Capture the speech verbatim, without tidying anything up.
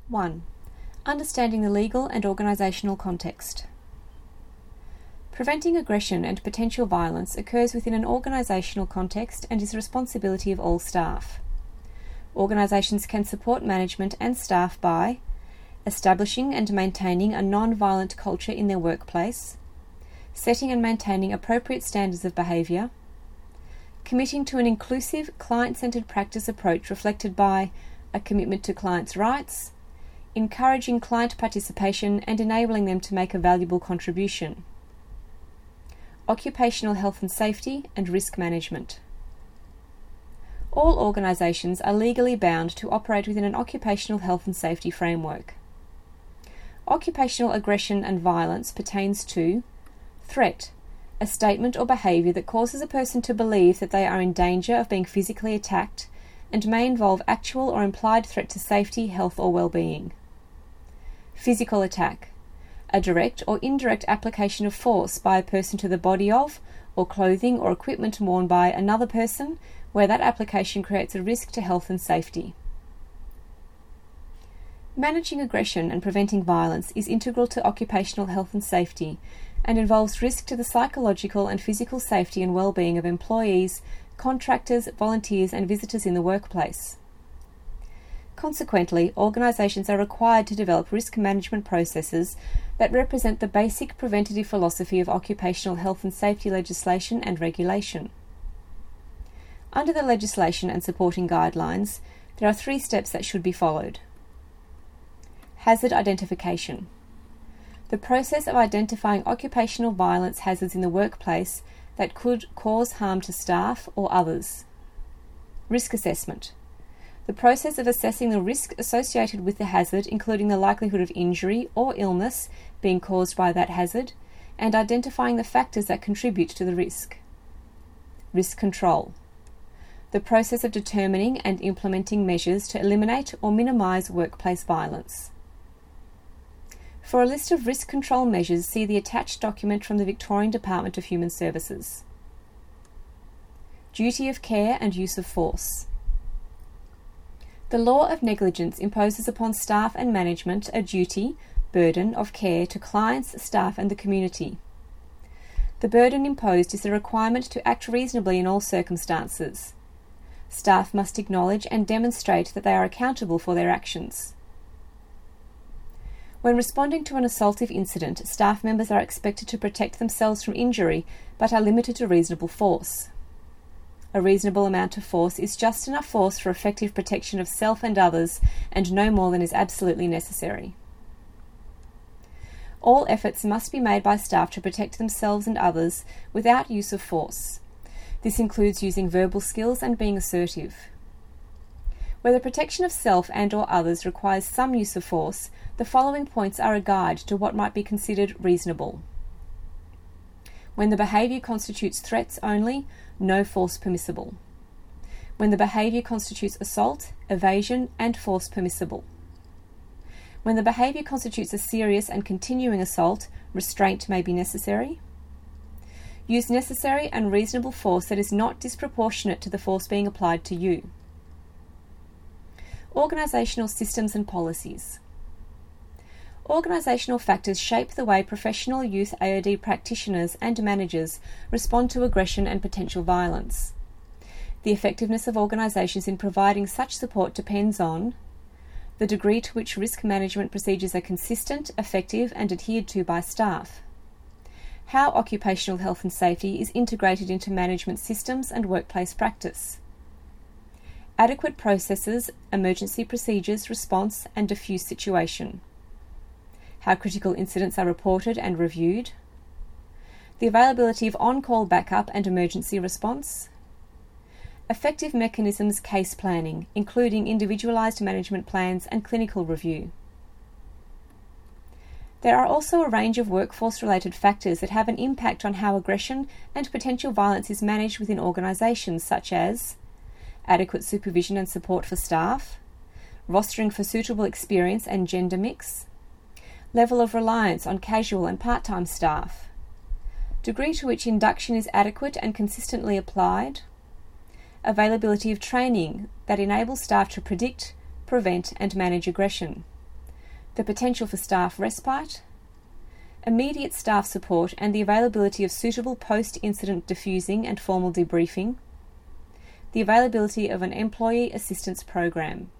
one. Understanding the legal and organisational context. Preventing aggression and potential violence occurs within an organisational context and is the responsibility of all staff. Organisations can support management and staff by establishing and maintaining a non-violent culture in their workplace, setting and maintaining appropriate standards of behaviour, committing to an inclusive, client-centred practice approach reflected by a commitment to clients' rights, encouraging client participation and enabling them to make a valuable contribution. Occupational health and safety and risk management. All organisations are legally bound to operate within an occupational health and safety framework. Occupational aggression and violence pertains to threat, a statement or behaviour that causes a person to believe that they are in danger of being physically attacked and may involve actual or implied threat to safety, health or well-being. Physical attack, a direct or indirect application of force by a person to the body of, or clothing or equipment worn by another person, where that application creates a risk to health and safety. Managing aggression and preventing violence is integral to occupational health and safety and involves risk to the psychological and physical safety and well-being of employees, contractors, volunteers and visitors in the workplace. Consequently, organisations are required to develop risk management processes that represent the basic preventative philosophy of occupational health and safety legislation and regulation. Under the legislation and supporting guidelines, there are three steps that should be followed. Hazard identification. The process of identifying occupational violence hazards in the workplace that could cause harm to staff or others. Risk assessment. The process of assessing the risk associated with the hazard, including the likelihood of injury or illness being caused by that hazard, and identifying the factors that contribute to the risk. Risk control. The process of determining and implementing measures to eliminate or minimise workplace violence. For a list of risk control measures, see the attached document from the Victorian Department of Human Services. Duty of care and use of force. The law of negligence imposes upon staff and management a duty, burden of care to clients, staff and the community. The burden imposed is the requirement to act reasonably in all circumstances. Staff must acknowledge and demonstrate that they are accountable for their actions. When responding to an assaultive incident, staff members are expected to protect themselves from injury but are limited to reasonable force. A reasonable amount of force is just enough force for effective protection of self and others, and no more than is absolutely necessary. All efforts must be made by staff to protect themselves and others without use of force. This includes using verbal skills and being assertive. Where the protection of self and or others requires some use of force, the following points are a guide to what might be considered reasonable. When the behaviour constitutes threats only, no force permissible. When the behaviour constitutes assault, evasion and force permissible. When the behaviour constitutes a serious and continuing assault, restraint may be necessary. Use necessary and reasonable force that is not disproportionate to the force being applied to you. Organisational systems and policies. Organisational factors shape the way professional youth A O D practitioners and managers respond to aggression and potential violence. The effectiveness of organisations in providing such support depends on the degree to which risk management procedures are consistent, effective and adhered to by staff, how occupational health and safety is integrated into management systems and workplace practice, adequate processes, emergency procedures, response and diffuse situation, how critical incidents are reported and reviewed, the availability of on-call backup and emergency response, effective mechanisms case planning, including individualised management plans and clinical review. There are also a range of workforce-related factors that have an impact on how aggression and potential violence is managed within organisations, such as adequate supervision and support for staff, rostering for suitable experience and gender mix, level of reliance on casual and part-time staff, degree to which induction is adequate and consistently applied, availability of training that enables staff to predict, prevent and manage aggression, the potential for staff respite, immediate staff support and the availability of suitable post-incident diffusing and formal debriefing, the availability of an employee assistance program.